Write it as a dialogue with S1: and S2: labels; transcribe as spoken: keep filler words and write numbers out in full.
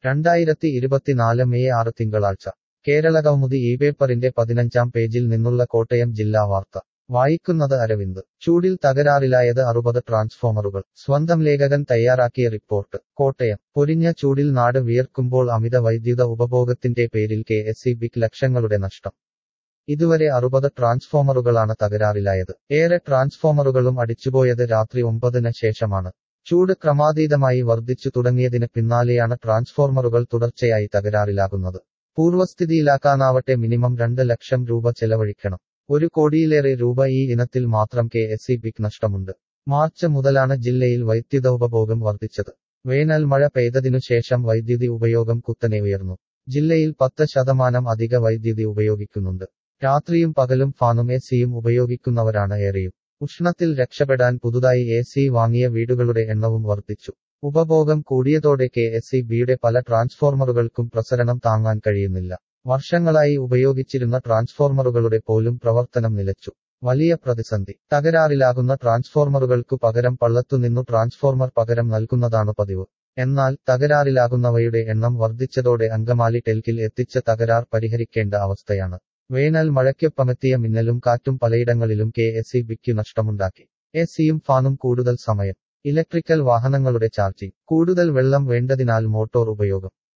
S1: രണ്ടായിരത്തി ഇരുപത്തിനാല് മെയ് ആറ് തിങ്കളാഴ്ച കേരളകൗമുദി ഈ പേപ്പറിന്റെ പതിനഞ്ചാം പേജിൽ നിന്നുള്ള കോട്ടയം ജില്ലാ വാർത്ത വായിക്കുന്നത് അരവിന്ദ് ചൂടിൽ തകരാറിലായത് അറുപത് ട്രാൻസ്ഫോമറുകൾ സ്വന്തം ലേഖകൻ തയ്യാറാക്കിയ റിപ്പോർട്ട് കോട്ടയം പൊരിഞ്ഞ ചൂടിൽ നാട് വിയർക്കുമ്പോൾ അമിത വൈദ്യുത ഉപഭോഗത്തിന്റെ പേരിൽ കെ എസ് ഇ ബിക്ക് ലക്ഷങ്ങളുടെ നഷ്ടം ഇതുവരെ അറുപത് ട്രാൻസ്ഫോമറുകളാണ് തകരാറിലായത് ഏറെ ട്രാൻസ്ഫോമറുകളും അടിച്ചുപോയത് രാത്രി ഒമ്പതിന് ശേഷമാണ് ചൂട് ക്രമാതീതമായി വർദ്ധിച്ചു തുടങ്ങിയതിന് പിന്നാലെയാണ് ട്രാൻസ്ഫോർമറുകൾ തുടർച്ചയായി തകരാറിലാകുന്നത് പൂർവ്വസ്ഥിതിയിലാക്കാനാവട്ടെ മിനിമം രണ്ട് ലക്ഷം രൂപ ചെലവഴിക്കണം ഒരു കോടിയിലേറെ രൂപ ഈ ഇനത്തിൽ മാത്രം കെ എസ് ഇ ബിക്ക് നഷ്ടമുണ്ട് മാർച്ച് മുതലാണ് ജില്ലയിൽ വൈദ്യുത ഉപഭോഗം വർദ്ധിച്ചത് വേനൽ മഴ പെയ്തതിനു ശേഷം വൈദ്യുതി ഉപയോഗം കുത്തനെ ഉയർന്നു ജില്ലയിൽ പത്ത് ശതമാനം അധിക വൈദ്യുതി ഉപയോഗിക്കുന്നുണ്ട് രാത്രിയും പകലും ഫാനും എ സിയും ഉപയോഗിക്കുന്നവരാണ് ഏറെയും ഉഷ്ണത്തിൽ രക്ഷപ്പെടാൻ പുതുതായി എ സി വാങ്ങിയ വീടുകളുടെ എണ്ണവും വർദ്ധിച്ചു ഉപഭോഗം കൂടിയതോടെ കെ എസ് ഇ ബിയുടെ പല ട്രാൻസ്ഫോർമറുകൾക്കും പ്രസരണം താങ്ങാൻ കഴിയുന്നില്ല വർഷങ്ങളായി ഉപയോഗിച്ചിരുന്ന ട്രാൻസ്ഫോർമറുകളുടെ പോലും പ്രവർത്തനം നിലച്ചു വലിയ പ്രതിസന്ധി തകരാറിലാകുന്ന ട്രാൻസ്ഫോർമറുകൾക്കു പകരം പള്ളത്തുനിന്നു ട്രാൻസ്ഫോർമർ പകരം നൽകുന്നതാണ് പതിവ് എന്നാൽ തകരാറിലാകുന്നവയുടെ എണ്ണം വർദ്ധിച്ചതോടെ അങ്കമാലി ടെൽക്കിൽ എത്തിച്ച തകരാർ പരിഹരിക്കേണ്ട അവസ്ഥയാണ് വേനൽ മഴയ്ക്കൊപ്പമെത്തിയ മിന്നലും കാറ്റും പലയിടങ്ങളിലും കെ എസ് ഇ ബിക്ക് നഷ്ടമുണ്ടാക്കി എ സിയും ഫാനും കൂടുതൽ സമയം ഇലക്ട്രിക്കൽ വാഹനങ്ങളുടെ ചാർജിംഗ് കൂടുതൽ വെള്ളം വേണ്ടതിനാൽ മോട്ടോർ ഉപയോഗം